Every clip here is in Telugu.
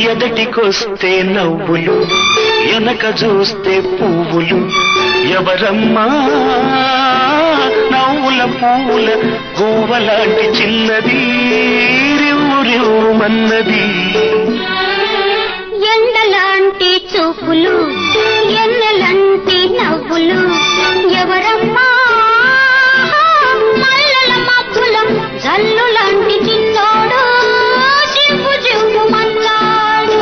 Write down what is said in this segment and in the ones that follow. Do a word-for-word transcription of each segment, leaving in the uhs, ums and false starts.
ఎదటికొస్తే నవ్వులు వెనక చూస్తే పువ్వులు ఎవరమ్మా నవ్వుల పువ్వుల గువ్వలాంటి చిన్నది రివ్వు రివ్వుమన్నది ఎండలాంటి చూపులు ఎన్నెలాంటి నవ్వులు ఎవరమ్మా మల్లెల మబ్బుల జల్లు లాంటి చిన్నోడు జివ్వు జివ్వుమన్నాడు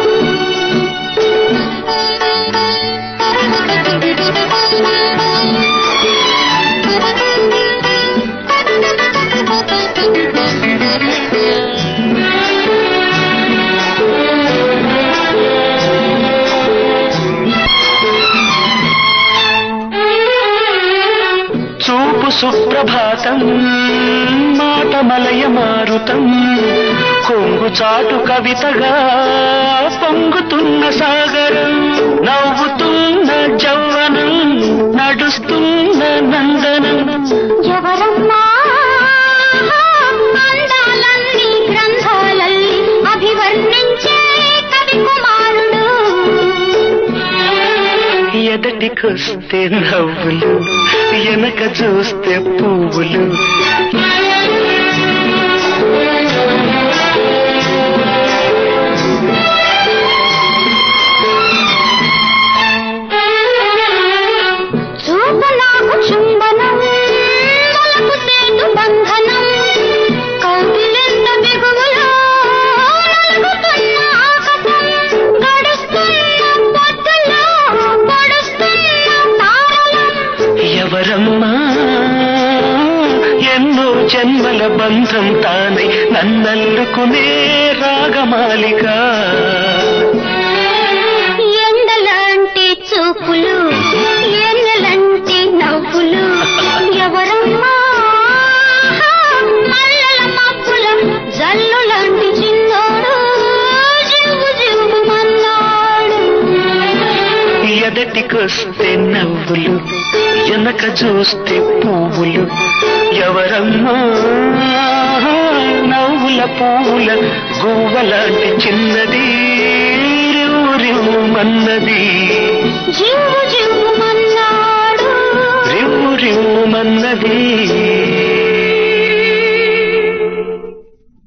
చూపు సుప్రభాతం మాట మలయ మారుతం కొంగు చాటు కవితగా పొంగుతున్న సాగరం నవ్వుతున్న జౌవనం నడుస్తున్న నందనం ఎవరమ్మా అందాలన్నీ గ్రంథాలల్లి అభివర్ణించే కవి కుమారుడు ఎదటికొస్తే నవ్వులు వెనక చూస్తే పువ్వులు చూపు నాకు చుంబనం తలకు సేతు బంధనం కౌగిలింత బిగువులో నలుగుతున్న ఆకాశం గడుస్తున్న పొద్దులో పొడుస్తున్న తారలం ఎవరమ్మా ఎన్నో జన్మల బంధం తానై నన్నల్లుకునే రాగమాలిక ఎండలాంటి చూపులు ఎన్నెలాంటి నవ్వులు ఎవరమ్మా మల్లెల మబ్బుల జల్లు లాంటి చిన్నోడు జివ్వు జివ్వుమన్నాడు ఎదటికొస్తే నవ్వులు వెనక చూస్తే పువ్వులు ఎవరమ్మా నవ్వుల పువ్వుల గువ్వలాంటి చిన్నది రివ్వు రివ్వుమన్నది జివ్వు జివ్వుమన్నాడు రివ్వు రివ్వుమన్నది